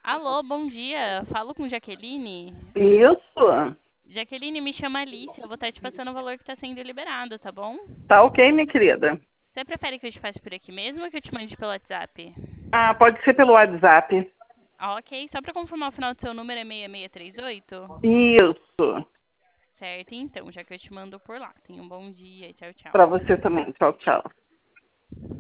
Alô, bom dia. Falo com Jaqueline. Isso. Jaqueline, me chama Alice. Eu vou estar te passando o valor que está sendo liberado, tá bom? Tá ok, minha querida? Você prefere que eu te faça por aqui mesmo ou que eu te mande pelo WhatsApp? Ah, pode ser pelo WhatsApp. Ok, só para confirmar o final do seu número é 6638? Isso. Certo, então, já que eu te mando por lá. Tenha um bom dia. Tchau, tchau. Para você também. Tchau, tchau.